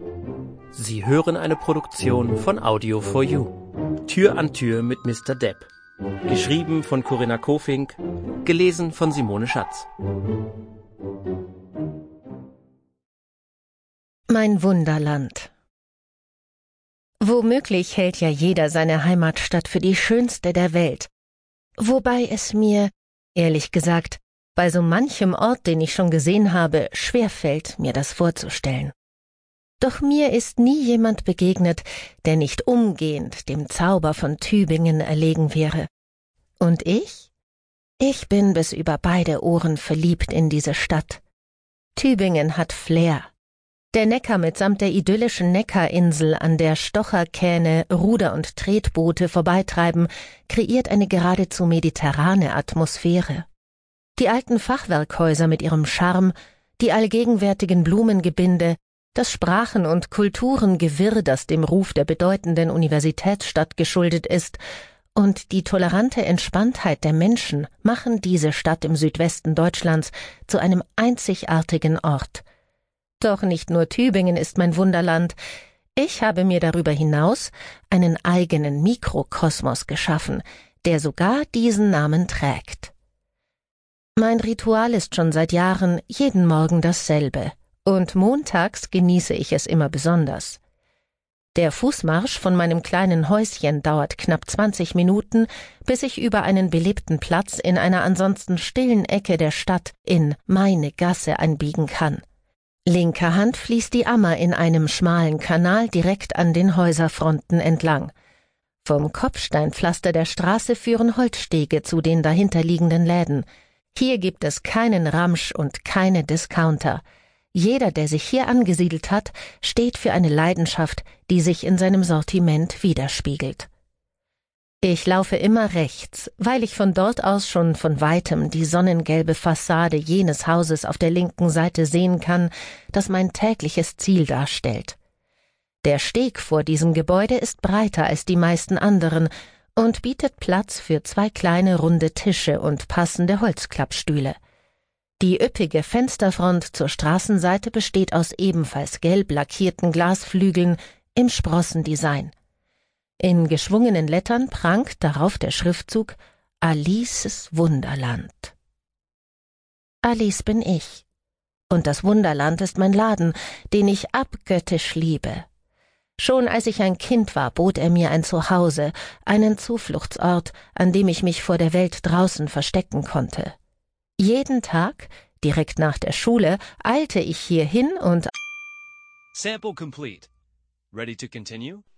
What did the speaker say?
Sie hören eine Produktion von Audio4U. Tür an Tür mit Mr. Depp. Geschrieben von Corinna Kofink, gelesen von Simone Schatz. Mein Wunderland. Womöglich hält ja jeder seine Heimatstadt für die schönste der Welt. Wobei es mir, ehrlich gesagt, bei so manchem Ort, den ich schon gesehen habe, schwerfällt, mir das vorzustellen. Doch mir ist nie jemand begegnet, der nicht umgehend dem Zauber von Tübingen erlegen wäre. Und ich? Ich bin bis über beide Ohren verliebt in diese Stadt. Tübingen hat Flair. Der Neckar mitsamt der idyllischen Neckarinsel, an der Stocherkähne, Ruder- und Tretboote vorbeitreiben, kreiert eine geradezu mediterrane Atmosphäre. Die alten Fachwerkhäuser mit ihrem Charme, die allgegenwärtigen Blumengebinde, das Sprachen- und Kulturengewirr, das dem Ruf der bedeutenden Universitätsstadt geschuldet ist, und die tolerante Entspanntheit der Menschen machen diese Stadt im Südwesten Deutschlands zu einem einzigartigen Ort. Doch nicht nur Tübingen ist mein Wunderland. Ich habe mir darüber hinaus einen eigenen Mikrokosmos geschaffen, der sogar diesen Namen trägt. Mein Ritual ist schon seit Jahren jeden Morgen dasselbe. Und montags genieße ich es immer besonders. Der Fußmarsch von meinem kleinen Häuschen dauert knapp 20 Minuten, bis ich über einen belebten Platz in einer ansonsten stillen Ecke der Stadt in meine Gasse einbiegen kann. Linker Hand fließt die Ammer in einem schmalen Kanal direkt an den Häuserfronten entlang. Vom Kopfsteinpflaster der Straße führen Holzstege zu den dahinterliegenden Läden. Hier gibt es keinen Ramsch und keine Discounter. Jeder, der sich hier angesiedelt hat, steht für eine Leidenschaft, die sich in seinem Sortiment widerspiegelt. Ich laufe immer rechts, weil ich von dort aus schon von weitem die sonnengelbe Fassade jenes Hauses auf der linken Seite sehen kann, das mein tägliches Ziel darstellt. Der Steg vor diesem Gebäude ist breiter als die meisten anderen und bietet Platz für 2 kleine runde Tische und passende Holzklappstühle. Die üppige Fensterfront zur Straßenseite besteht aus ebenfalls gelb lackierten Glasflügeln im Sprossendesign. In geschwungenen Lettern prangt darauf der Schriftzug Alices Wunderland. Alice bin ich. Und das Wunderland ist mein Laden, den ich abgöttisch liebe. Schon als ich ein Kind war, bot er mir ein Zuhause, einen Zufluchtsort, an dem ich mich vor der Welt draußen verstecken konnte. Jeden Tag, direkt nach der Schule, eilte ich hier hin und Sample complete. Ready to continue?